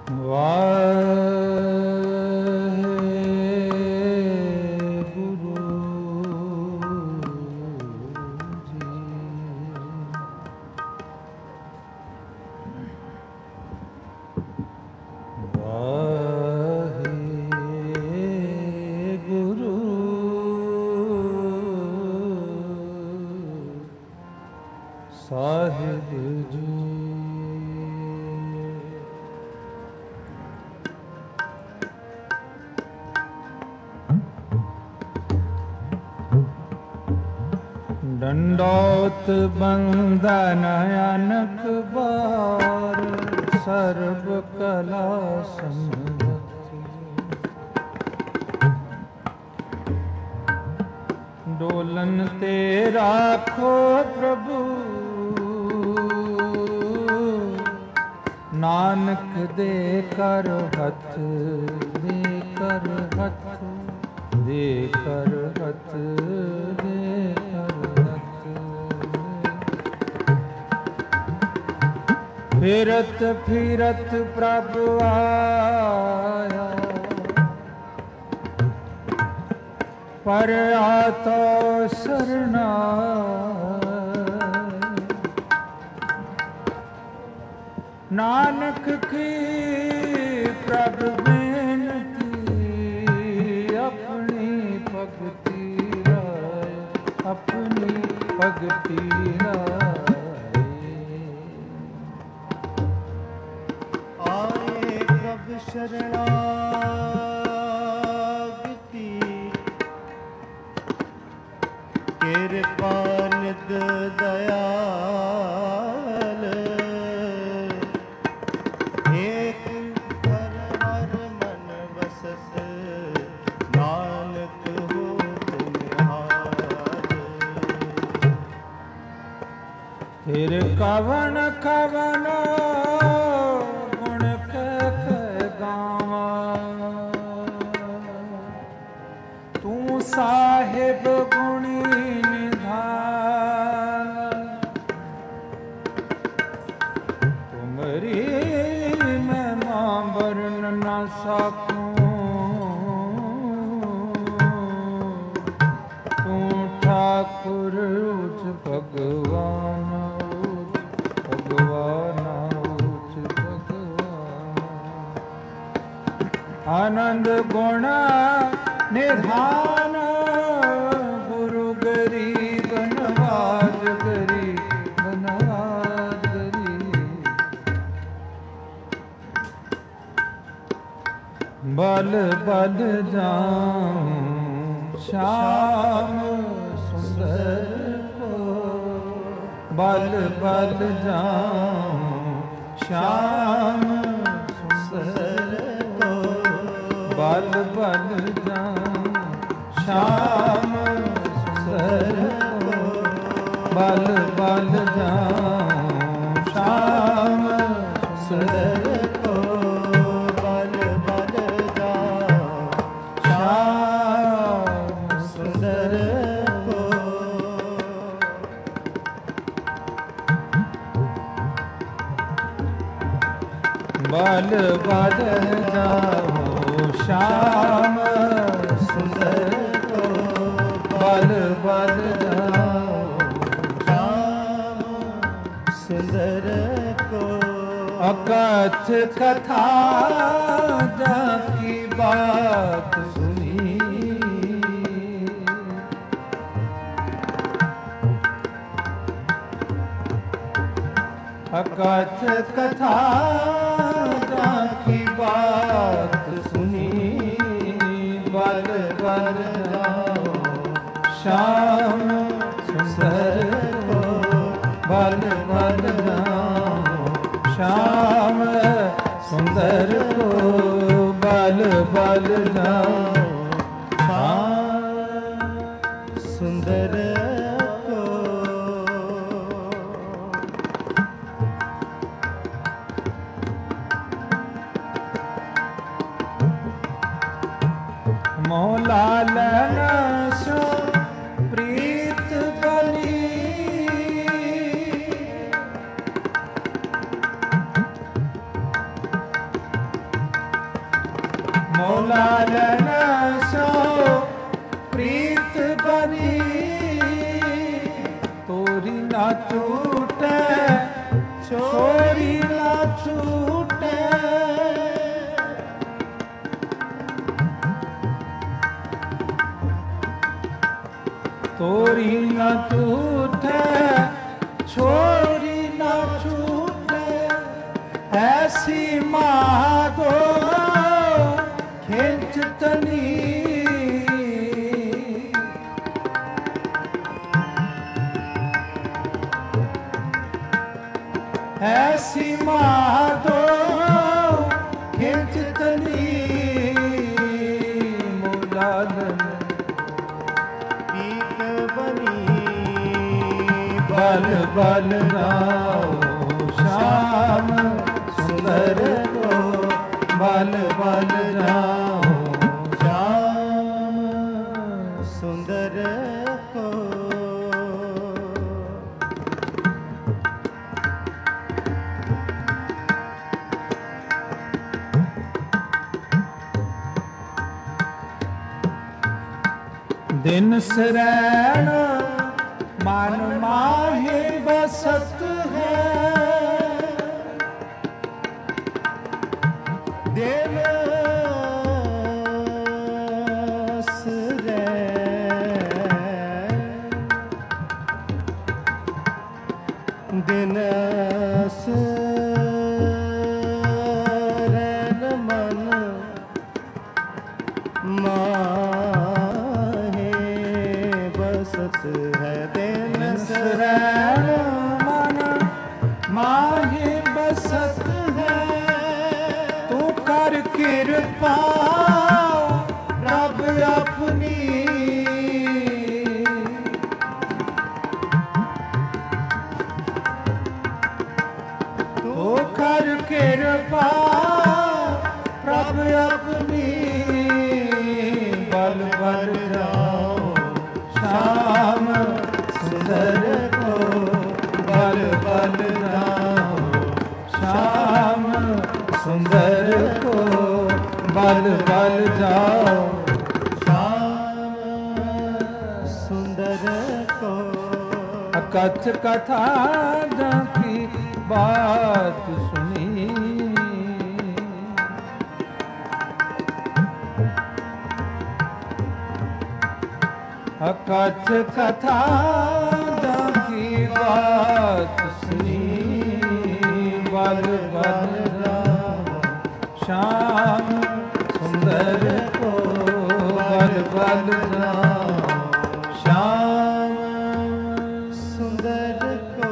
ਸਾਹਿਬ ਜੀ। ਡੰਡੋਤ ਬੰਦਨ ਅਨਕ ਬਾਰ ਸਰਬ ਕਲਾ ਸੰਗਤੀ। ਡੋਲਨ ਤੇ ਰਾਖੋ ਪ੍ਰਭੂ ਨਾਨਕ ਦੇ ਕਰ ਹੱਥ, ਦੇ ਕਰ ਹੱਥ, ਦੇ ਕਰ ਹੱਥ, ਦੇ ਕਰ ਹੱਥ। ਫਿਰਤ ਫਿਰਤ ਪ੍ਰਭ ਆਇਆ, ਪਰ ਆਤੋ ਸਰਨਾ। ਨਾਨਕ ਕੀ ਪ੍ਰਭ ਬੇਨਤੀ, ਆਪਣੀ ਭਗਤੀ ਰਾਏ, ਆਪਣੀ ਭਗਤੀ ਰਾਏ। ਆਏ ਪ੍ਰਭ ਸ਼ਰਣਾਗਤੀ, ਕਿਰਪਾ ਨਿਧ ਦਇਆਲ। ਏਕ ਹਰ ਹਰ ਮਨ ਵਸਤ, ਨਾਨਕ ਹੋਤ ਨਿਹਾਲ। ਫਿਰ ਕਵਣ ਕਵਣ ਗੁਣ ਕਹਿ ਗਾਵਾਂ, ਤੂੰ ਸਾਹਿਬ ਗੁਣੀ ਨਿਧਾਨ। ਤੁਮਰੀ ਮਹਿਮਾ ਵਰਨ ਨਾ ਸਕੂੰ, ਤੂੰ ਠਾਕੁਰ ਉਚ ਭਗਵਾਨ, ਉਚ ਭਗਵਾਨ, ਉਚ ਭਗਵਾਨ। ਆਨੰਦ ਗੁਣ ਨਿਧਾਨ, ਗੁਰੂ ਗਰੀਬ ਨਵਾਜ, ਗਰੀਬ ਨਵਾਜ ਗਰੀਬ। ਬਲ ਬਲ ਜਾਉ ਸ਼ਾਮ ਸੁੰਦਰ ਕੋ, ਬਲ ਬਲ ਜਾਉ ਸ਼ਾਮ ਸੁੰਦਰ ਕੋ, ਬਲ ਬਲ ਜਾਉ ਸ਼ਾਮ ਸੁੰਦਰ ਕੋ, ਬਲ ਬਲ ਜਾਉ ਸ਼ਾਮ ਸੁੰਦਰ ਕੋ, ਬਲ ਬਲ ਜਾਉ ਸ਼ਾਮ ਸੁੰਦਰ ਕੋ। ਬਲ ਬਲ ਜਾਉ ਸ਼ਾਮ ਸੁੰਦਰ ਕੋ, ਬਲ ਬਲ ਜਾਉ ਸ਼ਾਮ ਸੁੰਦਰ ਕੋ। ਅਕਥ ਕਥਾ ਜਾ ਕੀ ਬਾਤ ਸੁਨੀ, ਅਕਥ ਕਥਾ ਜਾ ਕੀ ਬਾਤ ਸੁਨੀ। ਬਲ ਬਲ ਜਾਉ ਸ਼ਾਮ ਸੁੰਦਰ ਕੋ, ਬਲ ਬਲ ਜਾਉ ਸ਼ਾਮ ਸੁੰਦਰ ਕੋ, ਬਲ ਬਲ ਜਾਉ ਸ਼ਾਮ ਸੁੰਦਰ ਕੋ। ਮੋਹ ਲਾਲਨ ਸੋ ਪ੍ਰੀਤ ਬਲੀ, ਮੋਲਾਲਨ ਸੋ ਪ੍ਰੀਤ ਬਣੀ ਤੋਰੀ ਨਾ ਛੂਟੈ ਛੋਰੀ ਨਾ ਛੂਟੈ ਤੋਰੀ ਨਾ ਛੂਟੈ ਛੋਰੀ ਨਾ ਛੂਟੈ ਐਸੀ ਮਾਧੋ ਖਿੰਚ ਤਨੀ ऐसी माधो खिंच तनी मोलालन पीक बनी बल बल राओ श्याम सुंदर को बल बल राओ श्याम सुंदर को दिन सरैण मन माहे बसत है दिन दिन सरैण मन माहे बसत है दिन सरैण मन माहे बसत है तू कर कृपा रब अपनी तू कर कृपा रब अपनी बल बल राओ श्याम सुंदर को बल बल राओ श्याम सुंदर को बल बल जाओ श्याम सुंदर को अकथ कथा की बात सुनी अकथ कथा की बात सुनी बल बल राम श्याम सुंदर को बल बल राम श्याम सुंदर को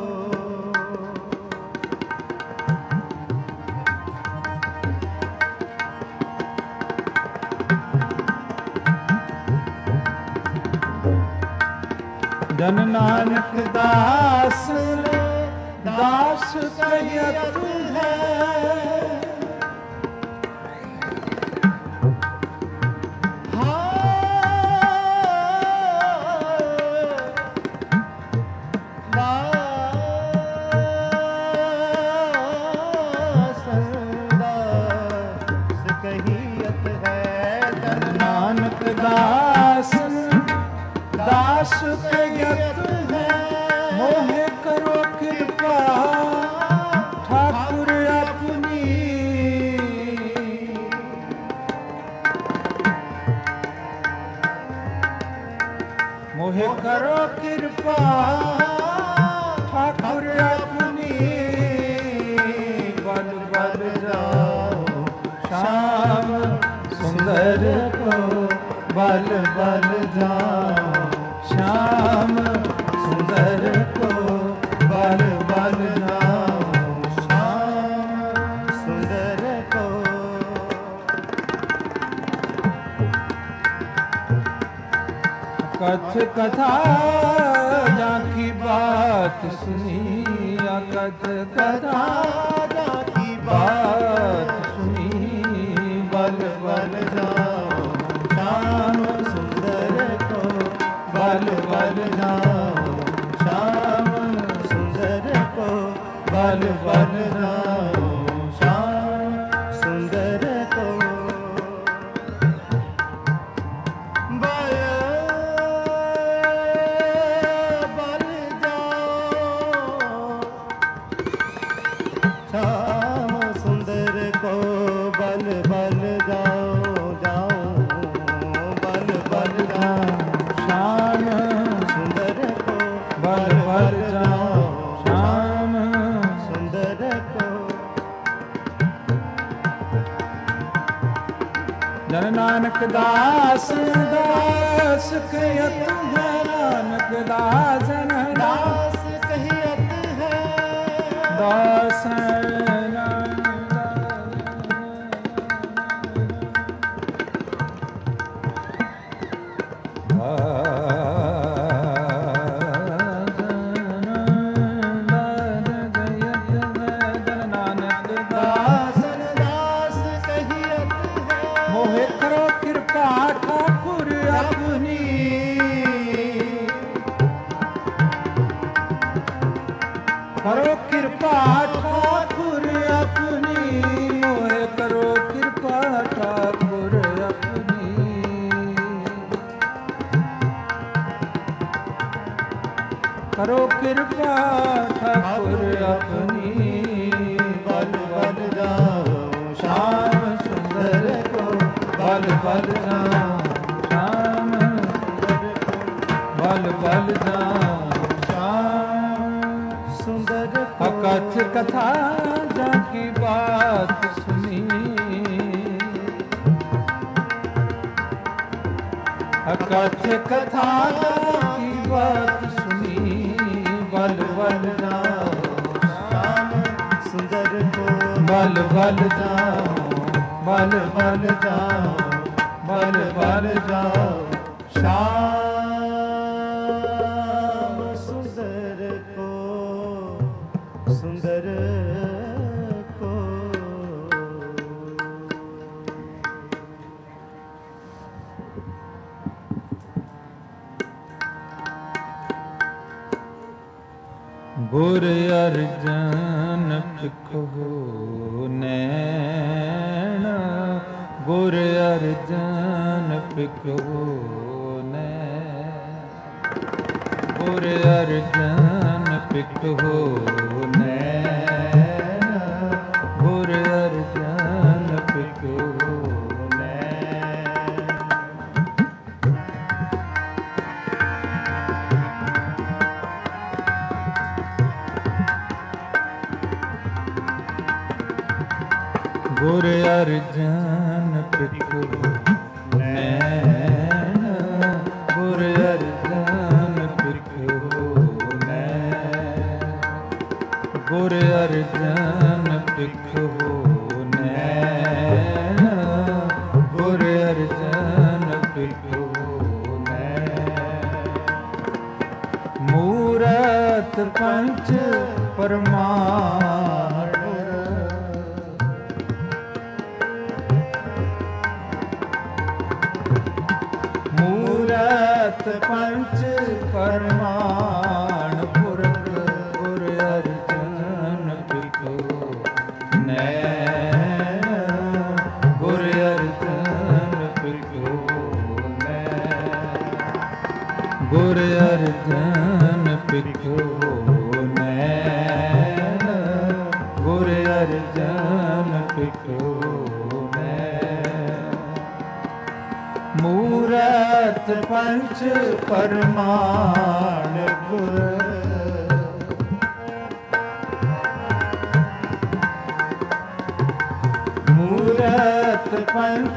जन नानक दास दास कहत है नानक दास दास कहत है मोहे करो कृपा ठाकुर अपनी मोहे करो कृपा ठाकुर अपनी बल बल जाओ श्याम सुंदर को बल बल जाओ श्याम सुंदर को बल बल जाओ श्याम सुंदर को कथ कथा जाकी बात सुनी कथ कथा की बात सुनी बल बल जाओ श्याम सुंदर को बल बल जाओ श्याम सुंदर को बल बल जाओ श्याम सुंदर को जन नानक दास दास कहत है नानक दास दास कहियत है दास करो कृपा ठाकुर अपनी मोहे करो कृपा ठाकुर अपनी करो कृपा ठाकुर अपनी बल बल जाओ श्याम सुंदर को बल बल जाओ श्याम बल बल जाओ सुंदर अकथ कथा जाकी बात सुनी अकथ कथा जाकी बात सुनी बल बल जाओ श्याम सुंदर को बल बल जाओ बल बल जाओ बल बल जाओ श्याम सुंदर को सुंदर को गुर अर्जन पिखो नैन गुर अर्जन पिखो नैन गुर अर्जन पिखो नैन गुर अर्जन पिखो नैन गुर अर्जन पिखो नैन गुर अर्जन पिखो नैन गुर अर्जन पिखो नैन गुर अर्जन पिखो नैन मूरत पंच परमाण मूरत पंच परमाण पुरख गुर अर्जन पिखो नैन गुर अर्जन पिखो नैन गुर अर्जन पिखो नैन गुर अर्जन पिखो मूरत पंच परमाण गुर मूरत पंच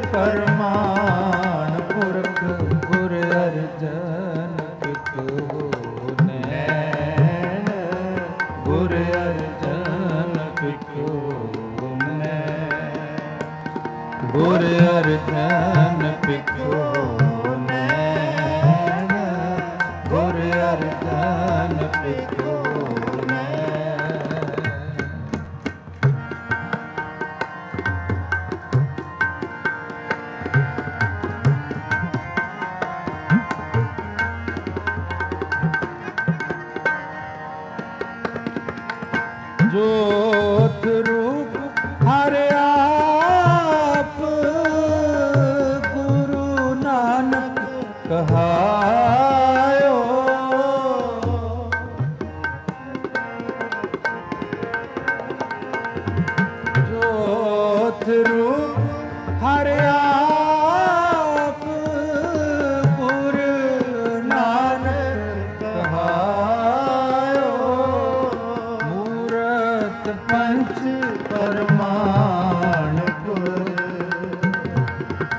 परमाण पुरख गुर अर्जन पिखो नैन गुर अर्जन पिखो नैन गुर अर्जन पिखो नैन गुर अर्जन पिखो नैन ज्योत रूप हरे आप गुरु नानक कहायो ज्योत रूप हरे आप गुरु नानक कहायो मूरत पंच परमाण गुर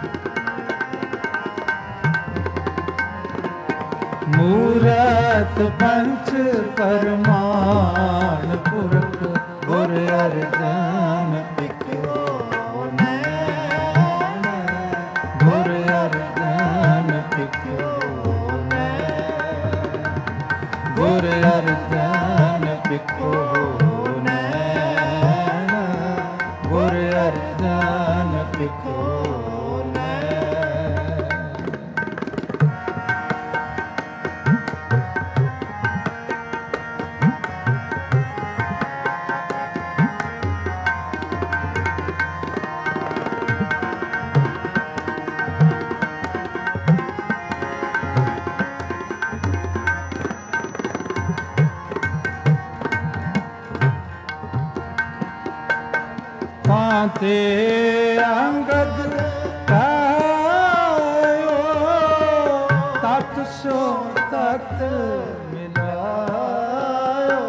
ਮੂਰਤ ਪੰਚ ਪਰਮਾਨ ਪੁਰਖ ਗੁਰ ਅਰਜਨ ਪਿਖਿਓ ਨੈਣ ਗੁਰ ਅਰਜਨ ਪਿਖਿਓ ਨੈਣ ਗੁਰ ਅਰਜਨ ਪਿਖਿਓ ਨੈਣ ਗੁਰ ਅਰਜਨ ਪਿਖਿਓ ਤੇ ਅੰਗਦ ਕਾਇਓ ਤਤ ਸੋ ਤਤ ਮਿਲਾਇਓ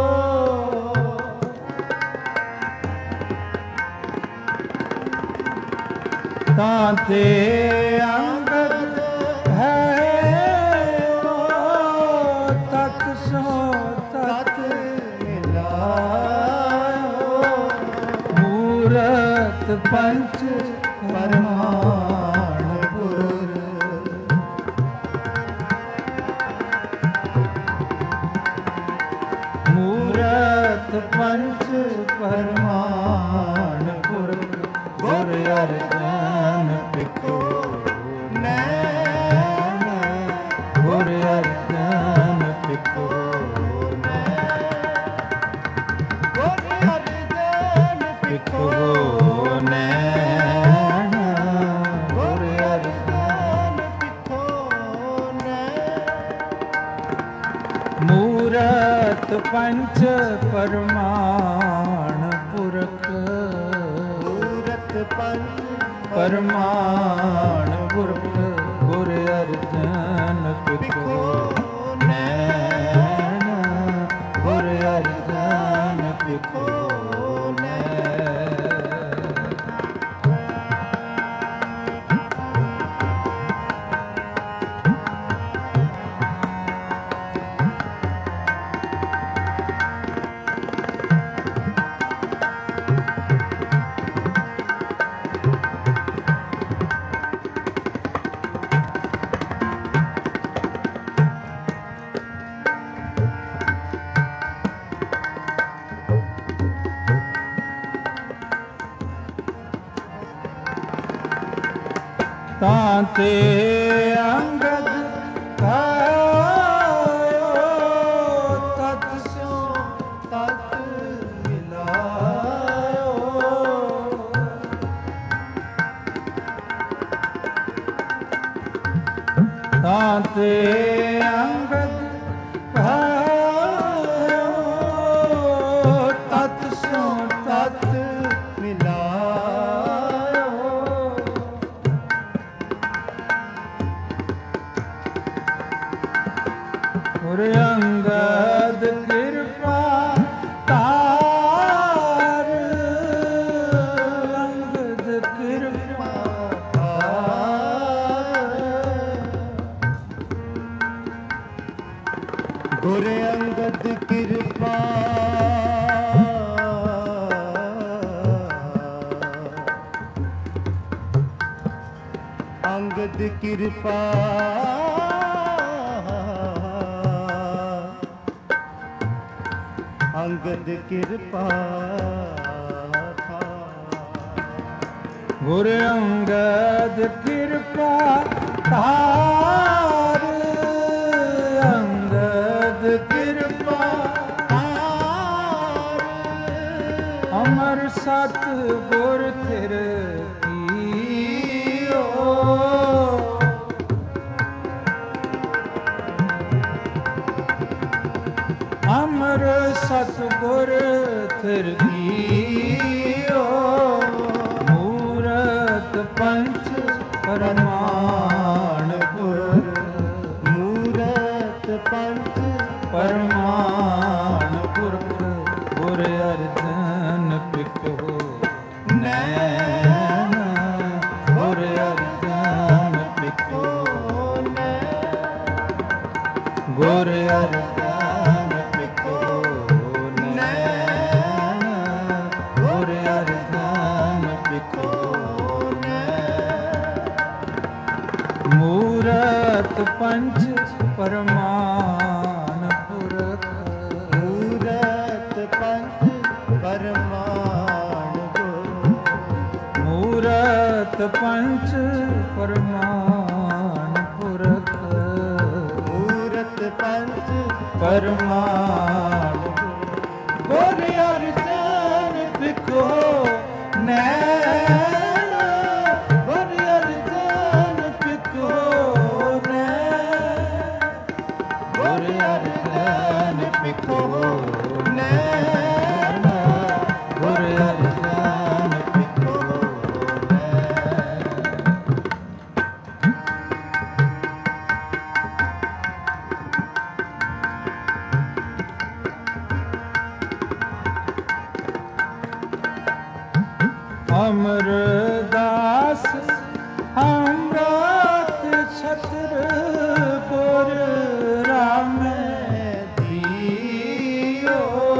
ਤਾਂ ਤੇ ਅੰਗਦ ਹੈ ਤਤ ਸੋ ਤਤ ਮੂਰਤ ਪੰਚ ਪਰਮਾਨ ਪੁਰ ਮੂਰਤ ਪੰਚ ਪਰਮਾਨ ਪੁਰ ਗੁਰ ਅਰਜਨ ਪਿਖਿਓ ਨੈਣ ਗੁਰ ਅਰਜਨ ਪਿਖਿਓ ਪਿਖੋ ਨੈਣ ਗੁਰ ਅਰਜਨ ਪਿਖੋ ਨੈਣ ਮੂਰਤ ਪੰਚ ਪਰਮਾਨ ਪੁਰਖ ਮੂਰਤ ਪੰਚ ਪਰਮਾਨ ਪੁਰਖ ਗੁਰ ਅਰਜਨ ਪਿਖੋ ਨੈਣ ਗੁਰ ਅਰਜਨ ਪਿਖੋ ਤਾਂ ਤੇ ਅੰਗਦ ਕਾਇਓ ਤਤ ਸੋ ਤਤ ਮਿਲਾਇਓ ਤਾਂ ਤੇ ਅੰਗਦ ਕਾਇਓ ਤਤ ਸੋ ਤਤ ਗੁਰ ਅੰਗਦ ਕਿਰਪਾ ਧਾਰ ਅੰਗਦ ਕਿਰਪਾ ਧਾਰ ਗੁਰ ਅੰਗਦ ਕਿਰਪਾ ਅੰਗਦ ਕਿਰਪਾ ਅੰਗਦ ਕਿਰਪਾ ਗੁਰ ਅੰਗਦ ਕਿਰਪਾ ਧਾਰ ਅੰਗਦ ਕਿਰਪਾ ਧਾਰ ਅਮਰ ਸਤ ਗੁਰ ਥਿਰ ਕੀਓ ਅਮਰ ਸਤਿਗੁਰ ਥਿਰ ਕੀਓ ਮੂਰਤ ਪੰਚ ਪਰਮਾਨ ਪੁਰ ਮੂਰਤ ਪੰਚ ਪਰਮਾਨ ਪੁਰਖ ਗੁਰ ਅਰਜਨ ਪਿਖੋ ਨੈਣ ਗੁਰ ਅਰਜਨ ਪਿਖੋ ਨੈਣ ਗੁਰ ਅਰਜਨ ਪਿਖੋ ਨੈ ਮੂਰਤ ਪੰਚ ਪਰਮਾਨ ਪੁਰਖ ਮੂਰਤ ਪੰਚ ਪਰਮਾਨ ਗੁਰ ਮੂਰਤ ਪੰਚ ਪਰਮਾਨ ਪੁਰਖ ਮੂਰਤ ਪੰਚ ਪਰਮਾਨ ਗੁਰ ਅਰਜਨ ਪਿਖੋ ਨੈਣ ਗੁਰ ਅਰਜਨ ਪਿਖੋ ਨੈਣ ਗੁਰ ਅਰਜਨ ਪਿਖੋ ਨੈਣ ਗੁਰ ਅਰਜਨ ਪਿਖੋ ਅਮਰਦਾਸ ਅੰਮ੍ਰਿਤ ਛਤਰ ਗੁਰ ਰਾਮੈ ਦੀਓ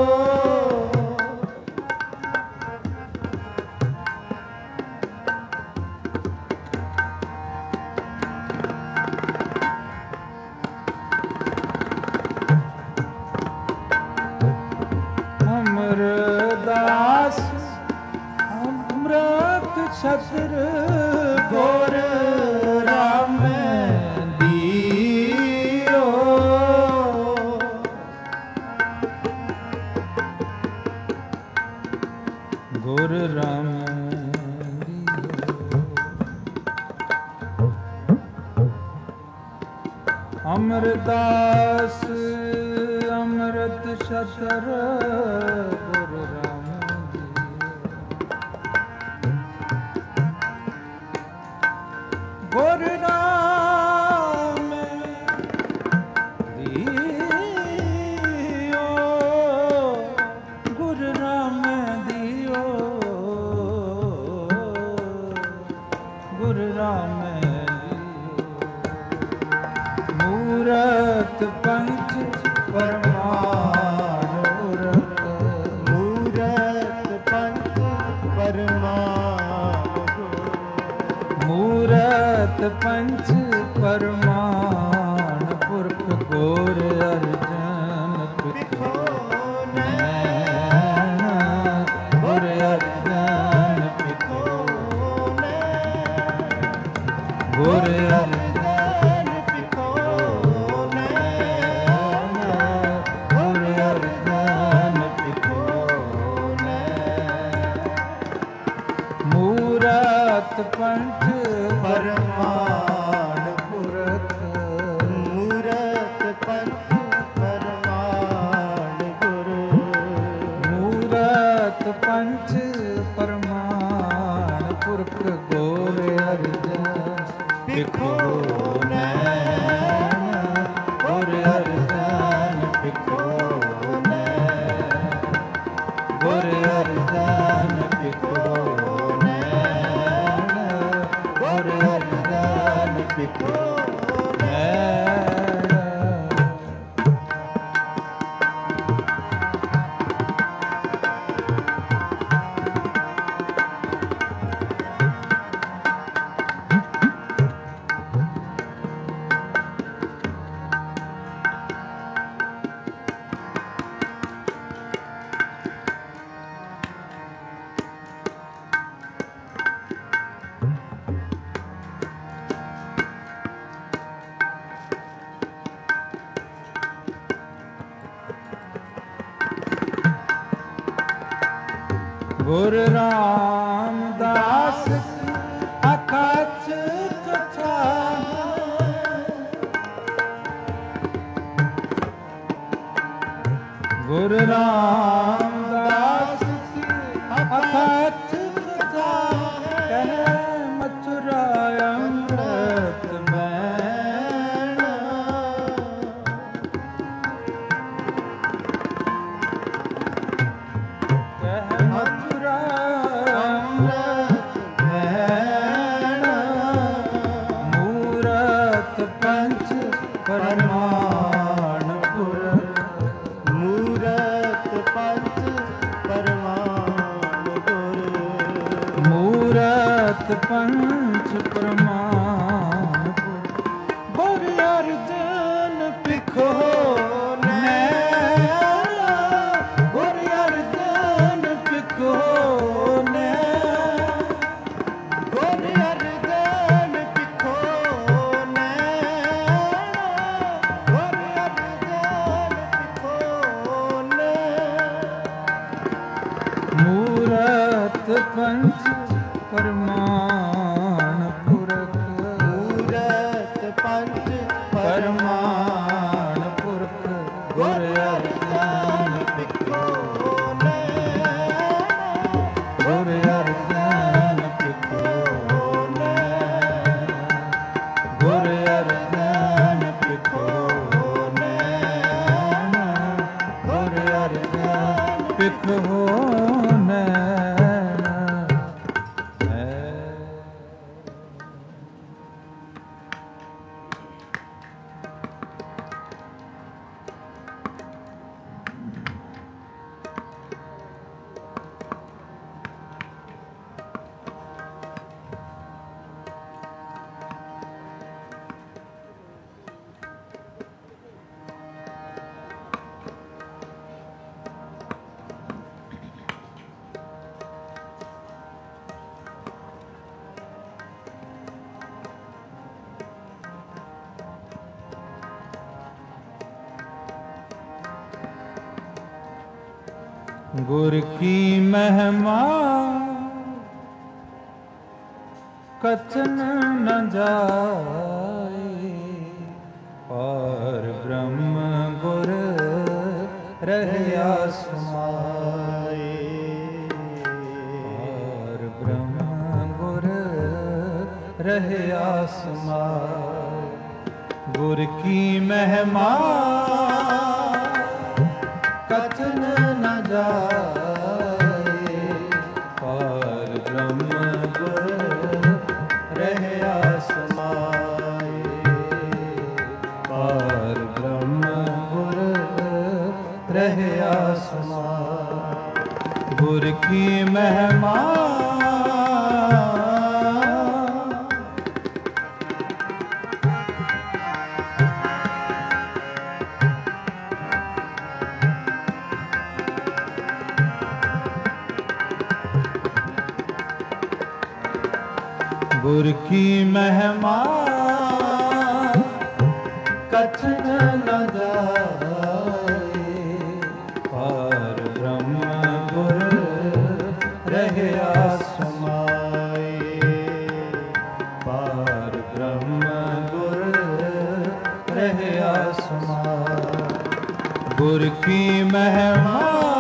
ਅਮਰਦਾਸ ਅੰਮ੍ਰਿਤ ਛਤਰ ਗੁਰ ਰਾਮੈ ਦੀਓ ਗੁਰ ਰਾਮੈ ਦੀਓ ਅਮਰਦਾਸ ਅੰਮ੍ਰਿਤ ਛਤਰ ਗੁਰ ਰਾਮੈ ਗੁਰ ਰਾਮ ਦੀਓ ਗੁਰ ਰਾਮ ਦੀਓ ਗੁਰ ਰਾਮ ਦੀਓ ਮੂਰਤ ਪੰਚ ਪਰਮਾਨ ਪੁਰਖ ਮੂਰਤ ਪੰਚ ਪਰਮਾਨ ਮੂਰਤ ਪੰਚ ਪਰਮਾਨ ਪੁਰਖ ਗੁਰ ਅਰਜਨ ਪਿਖੋ ਨੈਣ ਗੁਰ ਅਰਜਨ ਪਿਖੋ ਨੈਣ ਗੁਰ ਅਰਜਨ ਪਿਖੋ ਨੈਣ ਗੁਰ ਅਰਜਨ ਪਿਖੋ ਮੂਰਤ ਪੰਚ ਪਰਮਾਨ ਪੁਰਖ ਮੂਰਤ ਪੰਚ ਪਰਮਾਨ ਗੁਰ ਮੂਰਤ ਪੰਚ ਪਰਮਾਨ ਪੁਰਖ ਗੁਰ ਅਰਜਨ ਪਿਖੋ ਨੈਣ ਗੁਰ ਅਰਜਨ ਪਿਖੋ ਨੈਣ ਗੁਰ ਅਰਜਨ ਪਿਖੋ ਨੈਣ ਗੁਰ ਅਰਜਨ ਪਿਖੋ ਨੈਣ ਗੁਰ ਰਾਮਦਾਸ ਅਖਾਚ ਕਥਾ ਗੁਰ ਰਾਮਦਾਸ ਅਖਾਚ ਕਥਾ ਕਹਿ ਮਥੁਰਾ ਅੰਮ੍ਰਿਤ ਮੈਣਾ ਕਹਿ ਮਥੁਰਾ ਅੰਮ੍ਰਿਤ ਮੈਣਾ ਮੂਰਤ ਪੰਚ ਪਰਮਾਨ ਪੁਰਖ ਮੂਰਤ ਮੂਰਤ ਪੰਚ ਪ੍ਰਮਾਣ ਗੁਰ ਅਰਜਨ ਪਿਖੋ ਨੈਣਾ ਗੁਰ ਅਰਜਨ ਪਿਖੋ ਨੈਣਾ ਗੁਰ ਅਰਜਨ ਪਿਖੋ ਨੈਣਾ ਗੁਰ ਅਰਜਨ ਪਿਖੋ ਨੈਣਾ ਮੂਰਤ ਪੰਚ ਪਰਮਾਨ ਪੁਰਖ ਮੂਰਤ ਪੰਚ ਪਰਮਾਨ ਪੁਰਖ ਗੁਰ ਅਰਜਨ ਪਿਖੋ ਨੈਣਾ ਗੁਰ ਅਰਜਨ ਪਿਖੋ ਨੈਣਾ ਗੁਰ ਅਰਜਨ ਪਿਖੋ ਨੈਣਾ ਗੁਰ ਅਰਜਨ ਪਿਖੋ गुर की महिमा कथन न जाए और ब्रह्म गुर रहया समाए और ब्रह्म गुर रहया समाए गुर की महिमा कथन न जाए पार ब्रह्म गुर रहया समाए पार ब्रह्म गुर रहया समाए गुर की महिमा गुर की महिमा कथन न जाए पार ब्रह्म गुर रहया समाए पार ब्रह्म गुर रहया समाए गुर की महिमा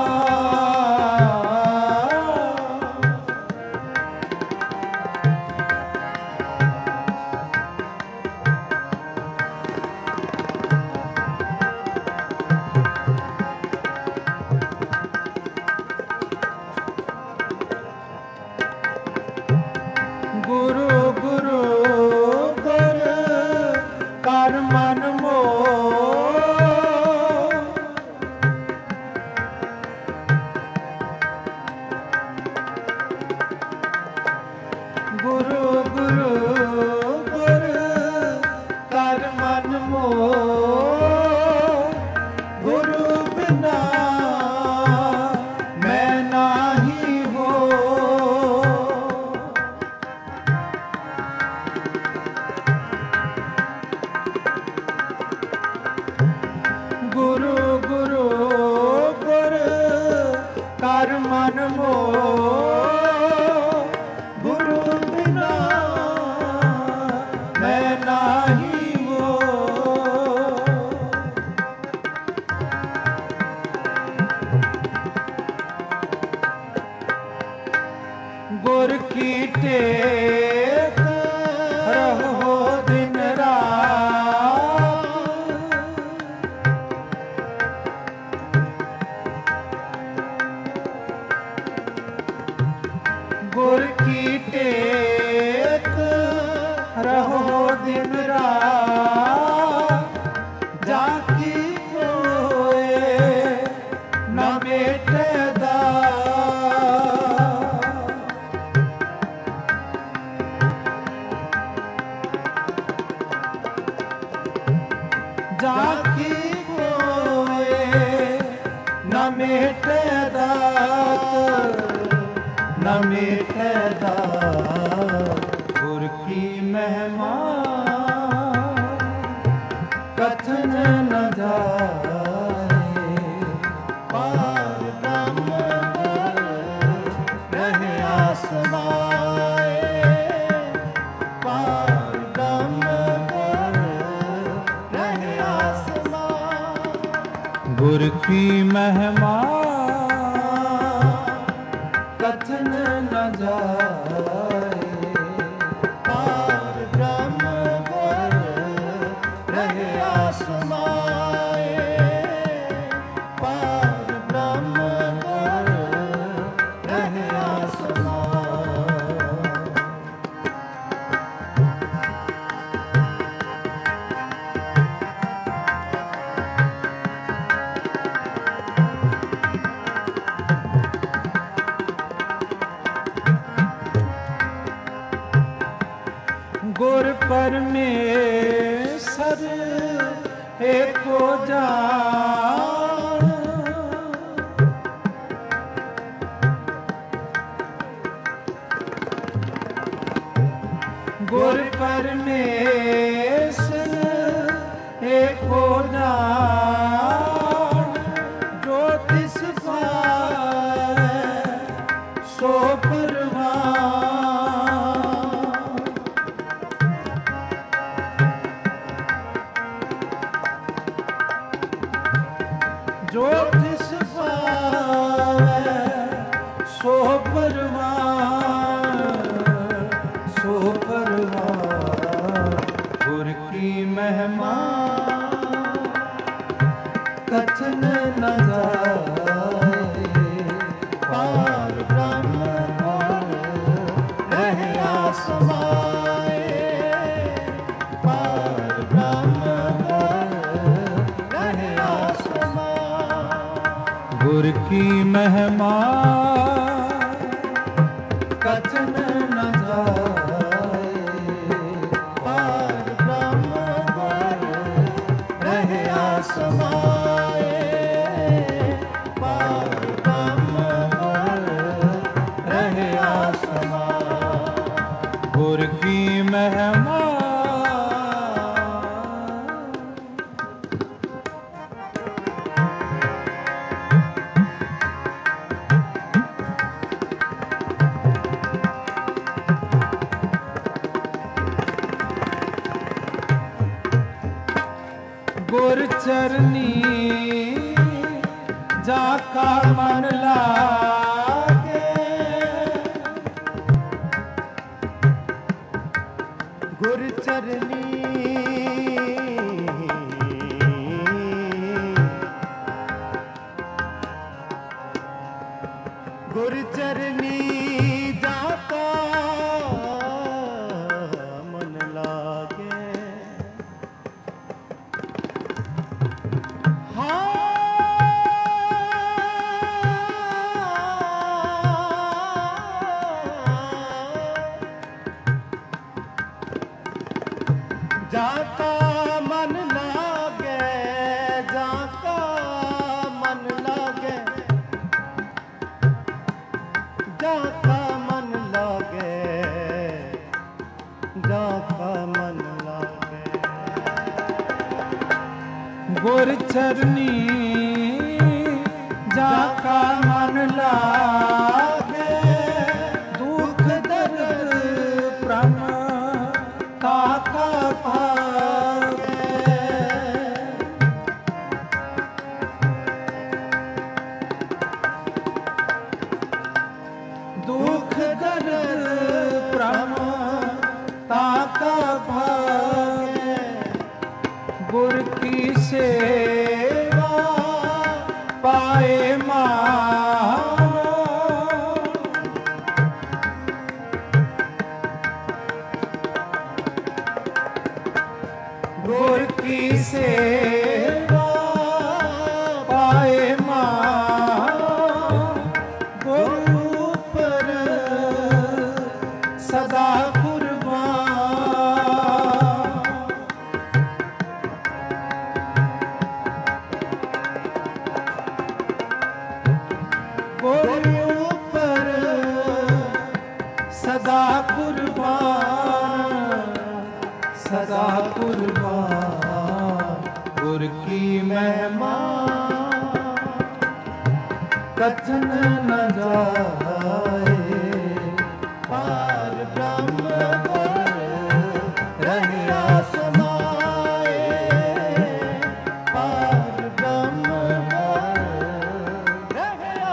गुर की टेक रहो दिन रात गुर की टेक रहो दिन रात जाकी कोए न बेटे दा जाकी कोए न मेटे दात न मेटे दात गुर की महिमा कथन न जाए पार ब्रह्म रहे आसमाए पार ब्रह्म रहे आसमाए गुर की महिमा कथन न जाए पार ब्रह्म रहे आसमाए पार ब्रह्म रहे आसमाए गुर परमेश्वर एको जान गुर परमेश्वर एको जान जो तिस पाए सो परवान जो तिस पावे सो परवान सो परवान गुर की महिमा कथन न जाए पार ब्रह्म रहे आसमाए पार ब्रह्म रहे आसमाए गुर की महिमा कथन न जाए पार ब्रह्म रहे आसमाए पार ब्रह्म रहे आसमाए गुर की महिमा गुर चरनी जाका मन लागे गुर चरनी गुर चरनी जाका मन लागे जाका मन लागे जाका मन लागे जाका मन लागे जाका मन लागे गुर चरनी जाका मन लागे दुख दर्द प्रम काका भागे दुख दर्द प्रम काका भागे गुर की सेवा पाए मान गुर की सेवा पाए मान गुरु पर सदा कुर्बान कुर्बान सदा कुर्बान गुर की महिमा कथन न जाए पार ब्रह्म रहया समाए पार ब्रह्म रहया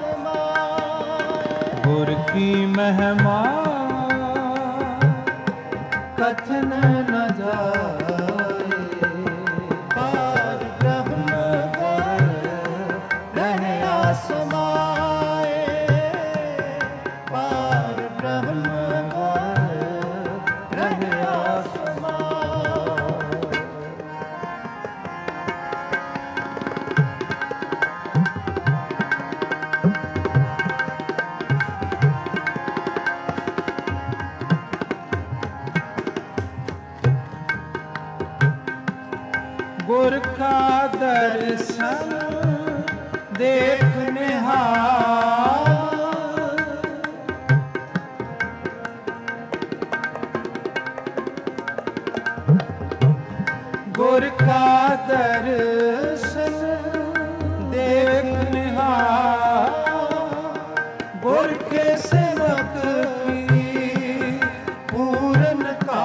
समाए गुर की महिमा कथन न जाए पार ब्रह्म रहया समाए पार ब्रह्म रहया समाए गुर का दर्शन देख निहाल गुर का दर्शन देख निहाल गुर के सेवक की पूरन का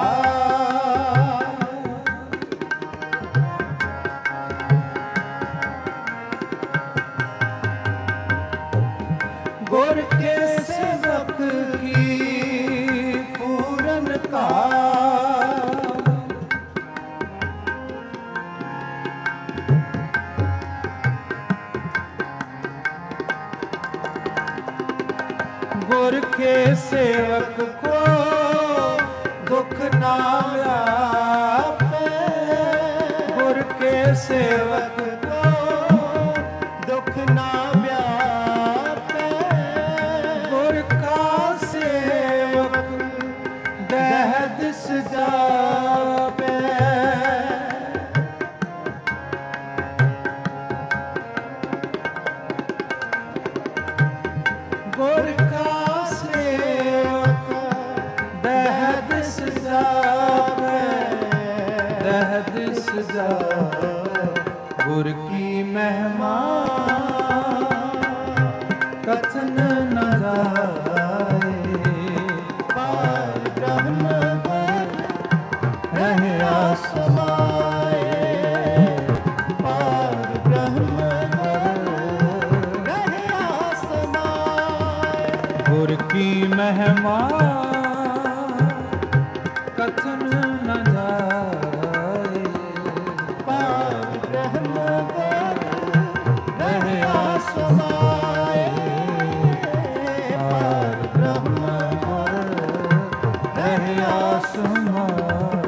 गुर के सेवक की पूरन का गुर के सेवक को दुख ना व्यापे गुर के सेवक को दुख ना व्यापे गुर का सेवक दहद सजावे गुर का सेवक दहद सजावे दहद सजावे गुर की महिमा कथन न जाए पार ब्रह्म रहया समाए पार ब्रह्म रहया समाए गुर की महिमा कथन न जाए पार ब्रह्म रहया समाए पार ब्रह्म रहया समाए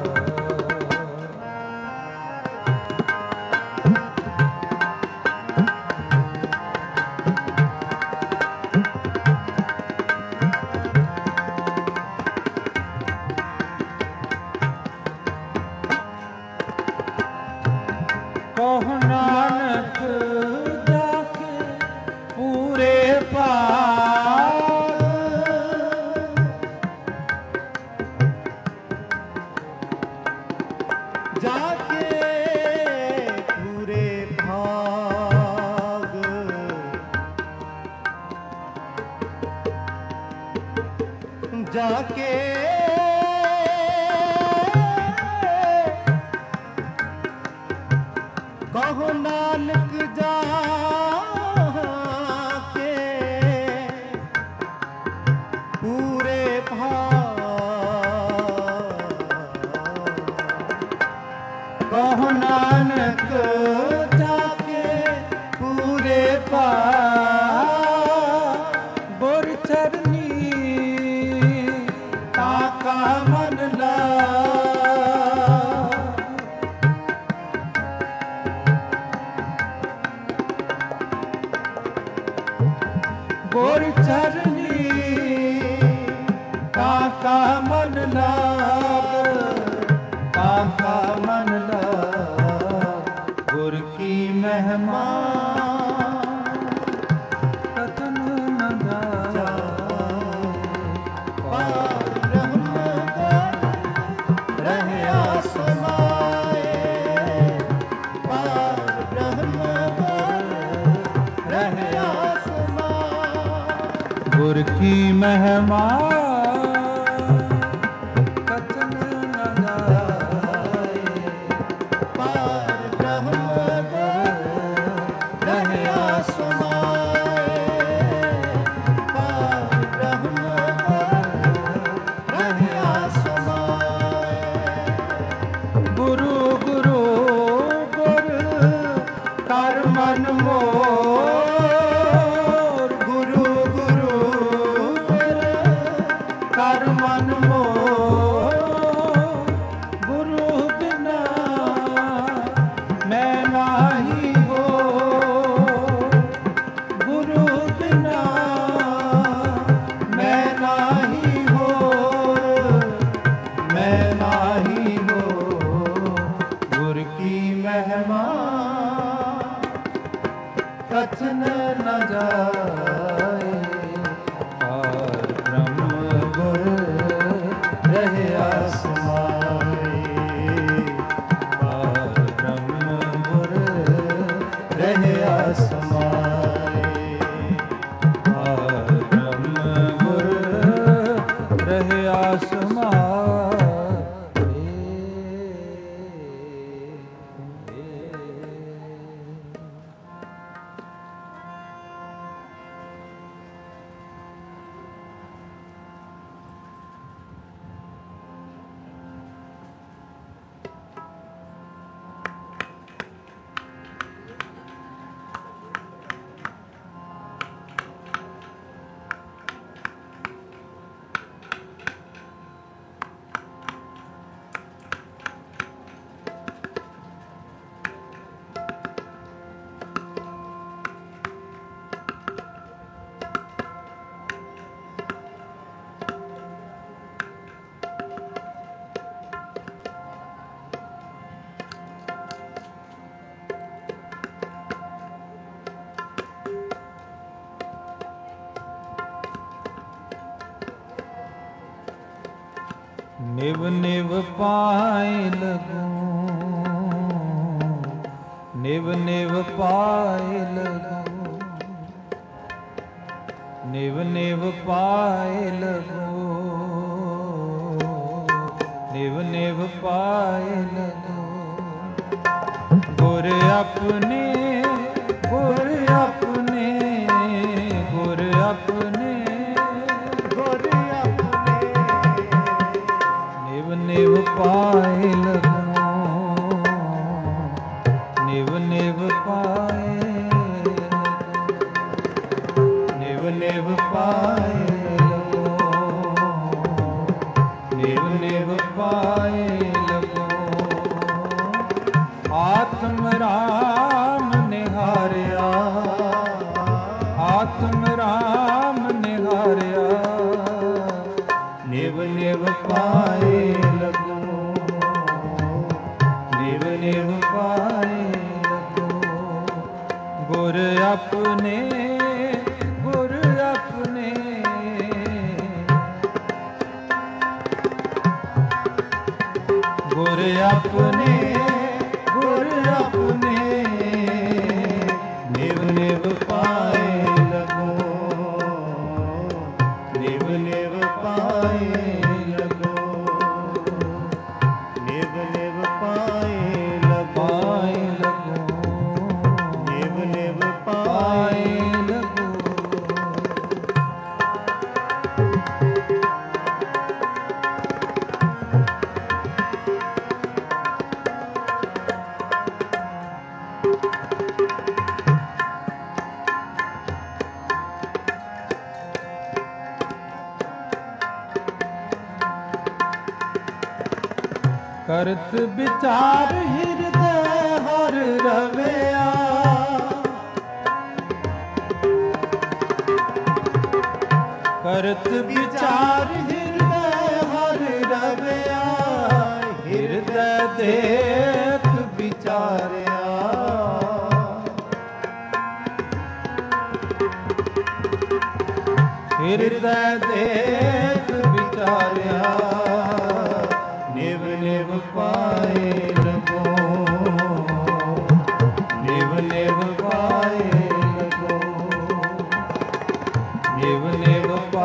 कहो नानक जाके पूरे पार जाके पूरे भाग जाके कहो नानक जाके पूरे भाग कहो नानक जाके पूरे पार गुर चरनी ताका मन ला गुर चरनी ताका मन लाग ताका मन लाग गुर की महिमा कथन न जाए पार की महिमा कथन न जाए। पार ब्रह्म रहया समाए, पार ब्रह्म रहया समाए। गुरु गुरु गुर कर मन मोर, गुरु गुरु कर मन मोर। गुरु बिना मैं नाही हो, गुरु बिना मैं नाही हो, मैं नाही हो। गुर की महिमा कथन न जाए। पार ब्रह्म गुर रहया समाए, पार ब्रह्म गुर रहया समाए, पार ब्रह्म गुर रहया समाए। निव निव पाए लगूं, निव निव पाए लगूं, निव निव पाए लगूं, निव निव पाए लगूं। गुर अपने, गुर अपने, गुर अपने, गुर अपने निव निव पाए लगूं, निव निव पाए लगूं, निव निव पाए लगूं, निव निव पाए लगूं। आत्म राम निहारिया, आत्म राम निहारिया। निव निव पाए लगूं, निव निव पाए लगूं। गुर अपने, गुर अपने, गुर अपने, गुर अपने। निव निव पाए लगूं, निव निव पाए लगूं, निव निव पाए लगाए लगूं, निव निव पाए पाए लगूं। करत विचार ਹਿਰਦੈ ਹਰ ਰਵਿਆ, ਕਰਤ ਵਿਚਾਰ ਹਿਰਦੈ ਹਰ ਰਵਿਆ। ਹਿਰਦੈ ਦੇਖ ਵਿਚਾਰਿਆ, ਹਿਰਦੈ ਦੇਖ ਵਿਚਾਰਿਆ। ਨਿਵ ਨਿਵ ਪਾਏ ਲੱਗੋ, ਨਿਵ ਨਿਵ ਪਾਏ ਲੱਗੋ, ਨਿਵ ਨਿਵ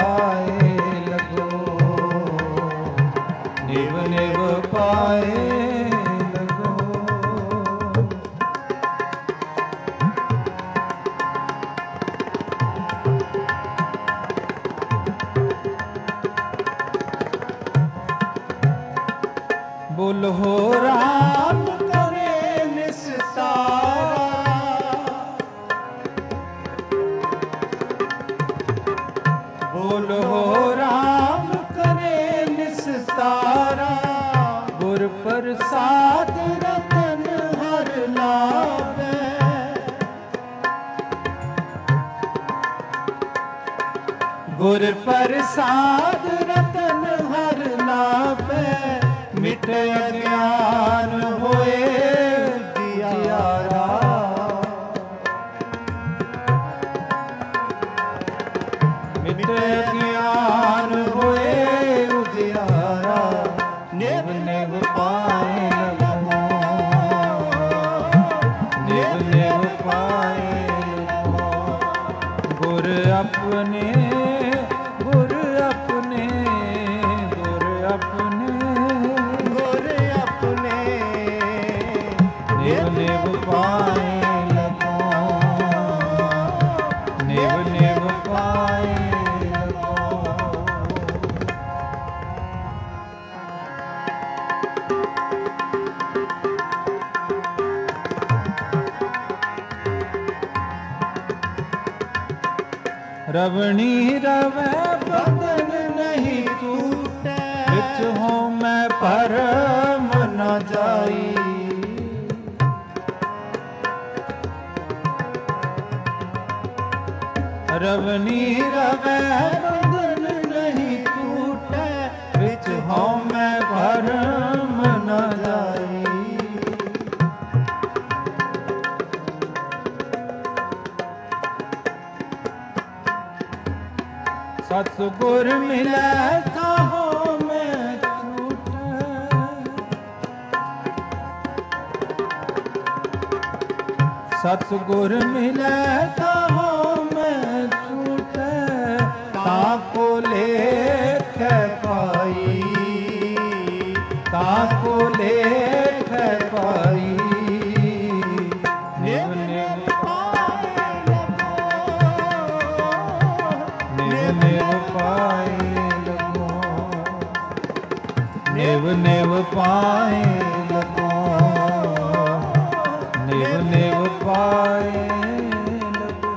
ਬੋਲੋ ਰਾਮ ਕਰੇ ਨਿਸਤਾਰਾ, ਬੋਲੋ ਰਾਮ ਕਰੇ ਨਿਸਤਾਰਾ, ਗੁਰ ਪ੍ਰਸਾਦ ਰਤਨ ਹਰ ਲਾਵੇ, ਗੁਰ ਪ੍ਰਸਾਦ ਰਤਨ ਹਰ ਲਾਵੇ, ਮਿਟ ਅਗਿਆਨ ਹੋਏ ਉਜਿਆਰਾ, ਮਿਟ ਅਗਿਆਨ ਹੋਏ ਉਜਿਆਰਾ, ਨਿਵ ਨਿਵ ਪਾਏ ਲਗੋ, ਨਿਵ ਨਿਵ ਪਾਏ ਲਗੋ, ਗੁਰ ਆਪਣੇ ਗੁਰ ਆਪਣੇ ਗੁਰ ਆਪਣੇ ਗੁਰ ਆਪਣੇ, ਨਿਵ ਨਿਵ ਪਾਏ ਲਗੋ, ਨਿਵ ਨਿਵ ਪਾਏ ਲਗੋ। ਰਵਣੀ ਰਵੈ ਬਦਨ ਨਹੀਂ ਟੂਟੈ, ਵਿੱਚ ਹੋਂ ਮੈਂ ਭਰਮ ਨ ਜਾਈ, ਰਵਣੀ ਰਵੈ ਬਦਨ ਨਹੀਂ ਟੂਟੈ, ਵਿੱਚ ਹੋਂ ਮੈਂ ਭਰਮ ਨ ਜਾਈ, ਸਤਿਗੁਰ ਮਿਲੈ ਤਾਹੋ ਮੈਂ ਛੂਟੈ, ਸਤਿਗੁਰ ਮਿਲੈ ਤਾਹੋ ਮੈਂ ਛੂਟੈ, ਤਾਕੋ ਲੇਖੈ ਪਾਈ, ਤਾਕੋ ਲੇਖੈ ਪਾਈ, ਨਿਵ ਨਿਵ ਪਾਏ ਲਗੋ, ਨਿਵ ਨਿਵ ਪਾਏ ਲਗੋ, ਨਿਵ ਨਿਵ ਪਾਏ ਲਗੋ, ਨਿਵ ਨਿਵ ਪਾਏ ਲਗੋ।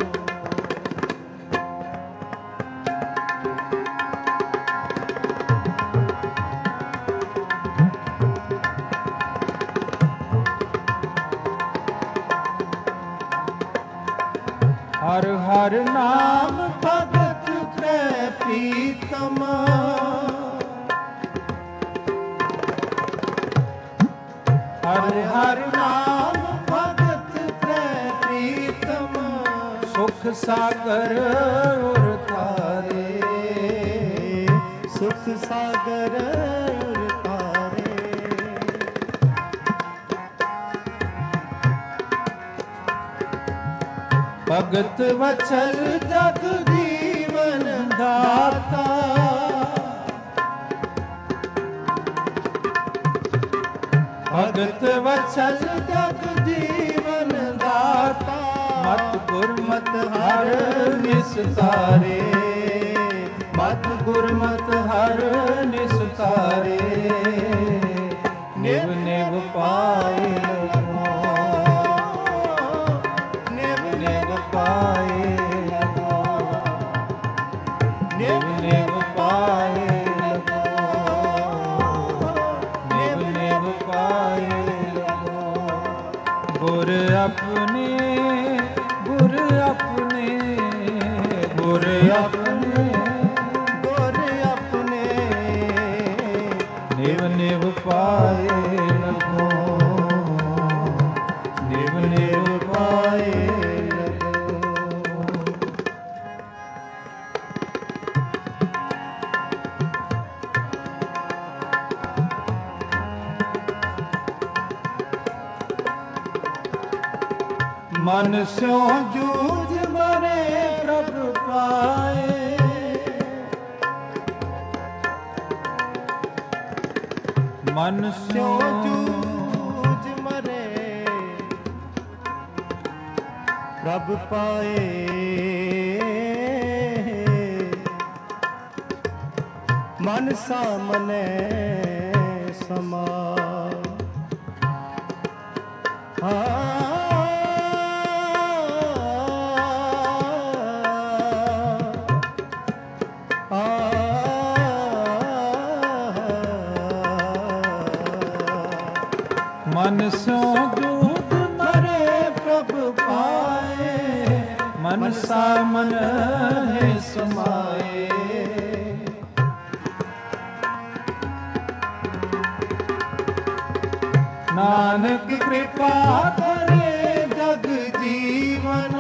ਹਰ ਹਰ ਨਾਮ ਭਗਤ ਪ੍ਰੈ ਪ੍ਰੀਤਮ, ਹਰ ਹਰ ਨਾਮ ਭਗਤ ਪ੍ਰੈ ਪ੍ਰੀਤਮ, ਸੁਖ ਸਾਗਰ ਉਰ ਤਾਰੇ, ਸੁਖ ਸਾਗਰ ਉਰ ਤਾਰੇ, ਭਗਤ ਵਚਲ ਜਗ ਜੀਵਨ ਦਾਤਾ, ਭਗਤ ਵਚਲ ਜਗ ਜੀਵਨ ਦਾਤਾ, ਮਤ ਗੁਰਮਤ ਹਰ ਨਿਸਤਾਰੇ, ਮਤ ਗੁਰਮਤ ਹਰ ਨਿਸਤਾਰੇ, ਨਿਵ ਨਿਵ ਪਾਏ ਲਗੋ, ਨਿਵ ਨਿਵ ਪਾਏ ਲਗੋ, ਨਿਵ ਨਿਵ ਪਾਏ ਲਗੋ, ਨਿਵ ਨਿਵ ਪਾਏ ਲਗੋ, ਗੁਰ ਆਪਣੇ ਗੁਰ ਆਪਣੇ ਗੁਰ ਆਪਣੇ ਗੁਰ ਆਪਣੇ, ਨਿਵ ਨਿਵ ਪਾਏ ਲਗੋ, ਨਿਵ ਨਿਵ ਪਾਏ ਲਗੋ। ਮਨ ਸਿਉ ਜੂਝ ਮਰੇ ਪ੍ਰਭ ਪਾਏ, ਮਨ ਸਿਉ ਜੂਝ ਮਰੇ ਪ੍ਰਭ ਪਾਏ, ਮਨ ਸਾਮਨੇ ਸਮਾਏ, ਮਨ ਸਿਉ ਜੂਤ ਮਰੇ ਪ੍ਰਭ ਪਾਏ, ਮਨ ਸਾ ਮਨ ਹੈ ਸਮਾਏ। ਨਾਨਕ ਕਿਰਪਾ ਕਰੇ ਜਗ ਜੀਵਨ,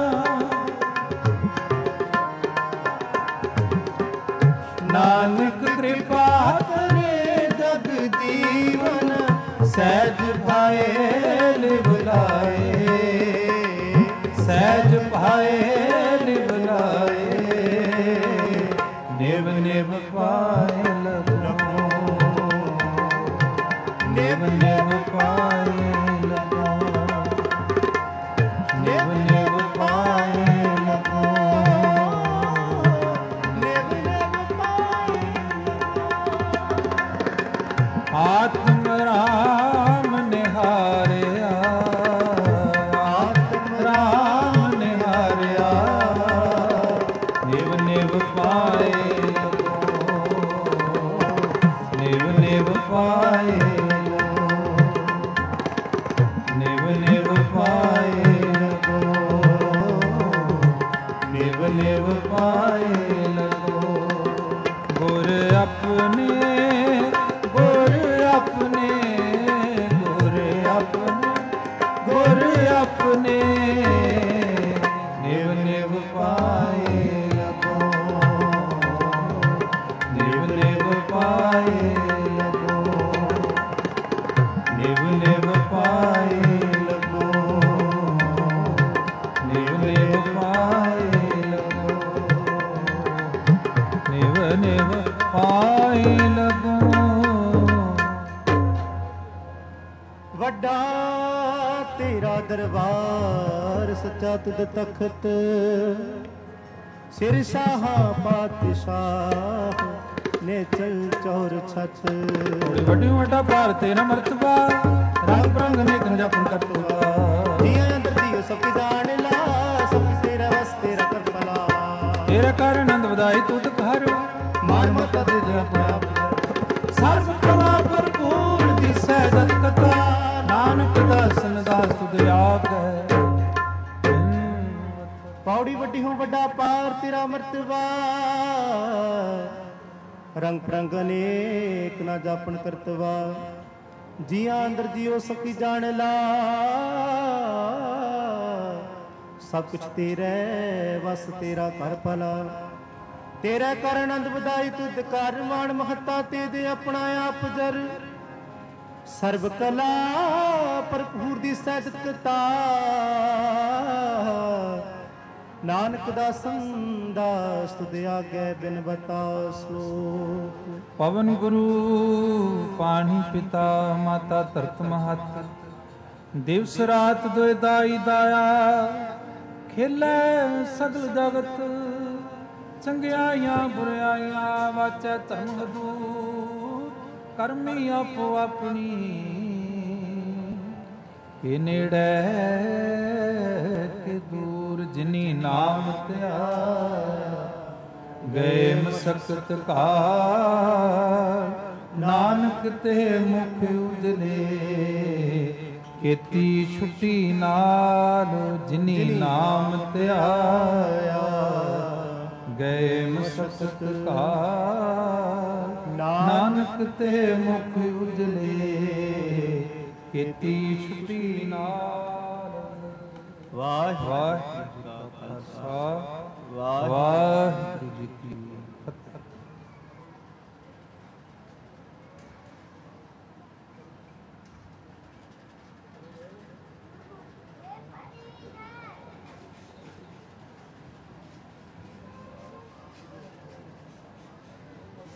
ਨਾਨਕ ਕਿਰਪਾ ਕਰੇ ਜਗ ਜੀਵਨ, ਸਹਿਜ ਭਾਏ ਲਿਵਲਾਏ, ਸਹਿਜ ਭਾਏ ਲਿਵਲਾਏ, ਨਿਵ ਨਿਵ ਪਾਏ ਲਗੋ, ਨਿਵ ਨਿਵ ਪਾਏ ਲਗੋ, ਨਿਵ ਨਿਵ ਪਾਏ ਲਗੋ, ਨਿਵ ਨਿਵ ਪਾਏ ਲਗੋ। ਆਤਮ ਰਾਮ ਨਿਹਾਰਿਆ, ਆਤਮ ਰਾਮ ਨਿਹਾਰਿਆ, ਨਿਵ ਨਿਵ ਪਾਏ ਲਗੋ, ਨਿਵ ਨਿਵ ਪਾਏ ਲਗੋ, ਨਿਵ ਨਿਵ ਪਾਏ ਲਗੋ, ਨਿਵ ਨਿਵ ਪਾਏ ਲਗੋ। ਗੁਰ ਆਪਣੇ, ਗੁਰ ਆਪਣੇ, ਗੁਰ ਆਪਣੇ, ਗੁਰ ਆਪਣੇ, ਨਿਵ ਨਿਵ ਪਾਏ ਲਗੋ, ਨਿਵ ਨਿਵ ਪਾਏ ਲਗੋ, ਨਿਵ ਨਿਵ ਪਾਏ ਲਗੋ, ਨਿਵ ਨਿਵ ਪਾਏ ਲਗੋ, ਨਿਵ ਨਿਵ ਪਾਏ ਲਗੋ। ਵੱਡਾ ਤੇਰਾ ਦਰਬਾਰ, ਸੱਚਾ ਤੁਧ ਤਖਤ, ਸਿਰ ਸ਼ਾਹਾਂ ਪਾਤਸ਼ਾਹ ਨੇ ਚਲ ਚੌਰ ਛਤ। ਬੜੀ ਵੱਡੀ ਵੱਡਾ ਭਾਰ ਤੇਰਾ ਮਰਤਬਾ, ਰੰਗ ਬਰੰਗ ਨੇਕ ਜਪਨ ਕਰਤਵਾ। ਜੀਆਂ ਅੰਦਰ ਜੀਉ ਸਭ ਕੀ ਜਾਣ ਲਾ, ਸਭ ਤੇਰਾ ਵਸ ਤੇਰਾ ਕਰ ਭਲਾ। ਤੇਰਾ ਕਰ ਆਨੰਦ ਵਧਾਈ ਤੁਧ ਘਰ, ਮਾਨ ਮਤ ਤੇ ਜਪ ਸਰਬ ਕਲਾ ਭਰਪੂਰ ਦਿਸੈ ਦਤ ਕਥਾ। ਨਾਨਕ ਦਰਸ਼ਨ ਦਾਸ ਤੁਧ ਆਗੈ। ਪੌੜੀ ਵੱਡੀ ਹੋ ਵੱਡਾ ਪਾਰ ਤੇਰਾ ਮਰਤਬਾ, ਰੰਗ ਪ੍ਰੰਗ ਅਨੇਕ ਨਾ ਜਾਪਨ ਕਰਤਵਾ। ਜੀਆਂ ਅੰਦਰ ਜੀਉ ਸਭ ਕੀ ਜਾਣ ਲਾ, ਸਭ ਕੁਛ ਤੇਰੇ ਵਸ ਤੇਰਾ ਕਰ ਭਲਾ। ਤੇਰਾ ਕਰ ਆਨੰਦ ਵਧਾਈ ਤੁਧ ਕਰ, ਮਾਣ ਮਹੱਤਾ ਤੇ ਦੇ ਆਪਣਾ ਆਪ ਜਰ। ਸਰਬ ਕਲਾ ਭਰਪੂਰ ਦੀ ਸਹਿਜਤ ਕਤਾ, ਨਾਨਕ ਦਾਸਨ ਦਾਸ ਤੁਧ ਆਗੇ ਬਿਨ ਬਤਾ ਸਲੋਕ। ਪਵਨ ਗੁਰੂ ਪਾਣੀ ਪਿਤਾ, ਮਾਤਾ ਧਰਤ ਮਹਤ, ਦਿਵਸ ਰਾਤ ਦੁਇ ਦਾਈ ਦਾਇਆ। ਖੇਲੇ ਸਗਲ ਜਗਤ, ਚੰਗਿਆਈਆਂ ਬੁਰਾਈਆਂ, ਵਾਚੈ ਧਰਮ ਹਦੂਰ, ਕਰਮੀ ਆਪੋ ਆਪਣੀ। ਕਿ ਨੇੜੇ ਕਿ ਦੂਰ, ਜਿਨੀ ਨਾਮ ਧਿਆਇਆ। ਗਏ ਮਸਕਤ ਕਾਲ, ਨਾਨਕ ਤੇ ਮੁਖ ਉਜਲੇ। ਕੀਤੀ ਛੁੱਟੀ ਨਾਲ, ਜਿਨੀ ਨਾਮ ਧਿਆਇਆ। ਗਏ ਮਸਕਤ ਕਾਲ, ਨਾਨਕ ਤੇ ਮੁਖ ਉਜਲੇ। ਕੀਤੀ ਛੁੱਟੀ ਨਾਲ। ਵਾਹਿਗੁਰੂ ਜੀ ਕਾ ਖਾਲਸਾ, ਵਾਹਿਗੁਰੂ ਜੀ ਕੀ